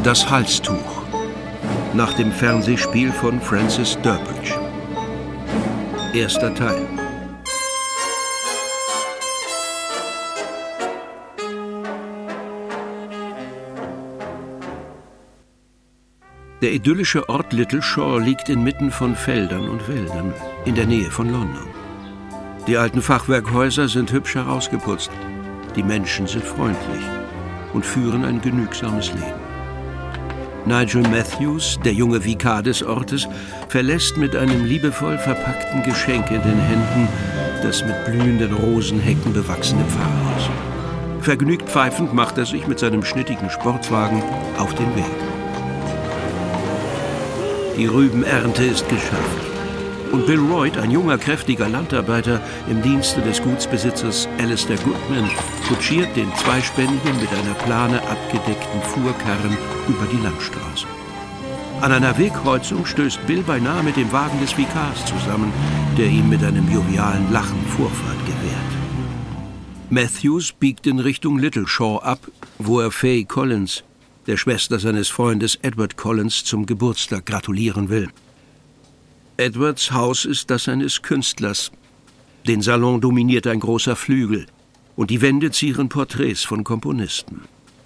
Das Halstuch. Nach dem Fernsehspiel von Francis Durbridge. Erster Teil. Der idyllische Ort Little Shore liegt inmitten von Feldern und Wäldern, in der Nähe von London. Die alten Fachwerkhäuser sind hübsch herausgeputzt, die Menschen sind freundlich und führen ein genügsames Leben. Nigel Matthews, der junge Vikar des Ortes, verlässt mit einem liebevoll verpackten Geschenk in den Händen das mit blühenden Rosenhecken bewachsene Pfarrhaus. Vergnügt pfeifend macht er sich mit seinem schnittigen Sportwagen auf den Weg. Die Rübenernte ist geschafft. Und Bill Royd, ein junger, kräftiger Landarbeiter im Dienste des Gutsbesitzers Alistair Goodman, kutschiert den zweispännigen, mit einer Plane abgedeckten Fuhrkarren über die Landstraße. An einer Wegkreuzung stößt Bill beinahe mit dem Wagen des Vikars zusammen, der ihm mit einem jovialen Lachen Vorfahrt gewährt. Matthews biegt in Richtung Little Shore ab, wo er Fay Collins, der Schwester seines Freundes Edward Collins, zum Geburtstag gratulieren will. Edwards Haus ist das eines Künstlers. Den Salon dominiert ein großer Flügel und die Wände zieren Porträts von Komponisten.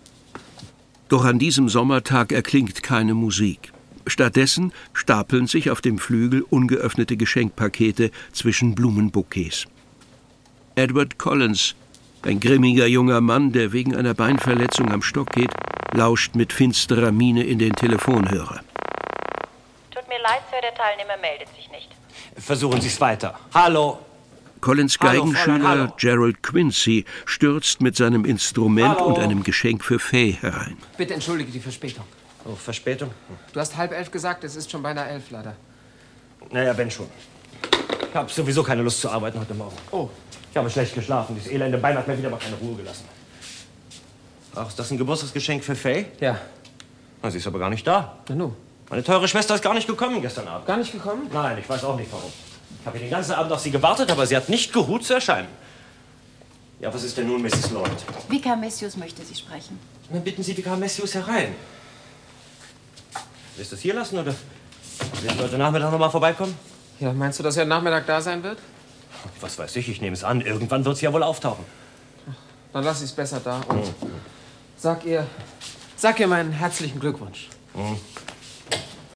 Doch an diesem Sommertag erklingt keine Musik. Stattdessen stapeln sich auf dem Flügel ungeöffnete Geschenkpakete zwischen Blumenbouquets. Edward Collins, ein grimmiger junger Mann, der wegen einer Beinverletzung am Stock geht, lauscht mit finsterer Miene in den Telefonhörer. Tut mir leid, Sir, der Teilnehmer meldet sich nicht. Versuchen Sie es weiter. Hallo. Collins Geigenschüler Gerald Quincy stürzt mit seinem Instrument und einem Geschenk für Fay herein. Bitte entschuldige die Verspätung. Oh, Verspätung? Du hast 10:30 gesagt, es ist schon beinahe 11, leider. Naja, wenn schon. Ich habe sowieso keine Lust zu arbeiten heute Morgen. Oh. Ich habe schlecht geschlafen. Dieses elende Bein hat mir wieder mal keine Ruhe gelassen. Ach, ist das ein Geburtstagsgeschenk für Fay? Ja. Na, sie ist aber gar nicht da. Na nun. Meine teure Schwester ist gar nicht gekommen gestern Abend. Gar nicht gekommen? Nein, ich weiß auch nicht warum. Ich habe den ganzen Abend auf sie gewartet, aber sie hat nicht geruht zu erscheinen. Ja, was ist denn nun, Mrs. Lloyd? Vikar Matthews möchte Sie sprechen. Dann bitten Sie Vikar Matthews herein. Willst du es hier lassen, oder willst du heute Nachmittag noch mal vorbeikommen? Ja, meinst du, dass er Nachmittag da sein wird? Was weiß ich nehme es an. Irgendwann wird sie ja wohl auftauchen. Dann lass ich es besser da und sag ihr meinen herzlichen Glückwunsch.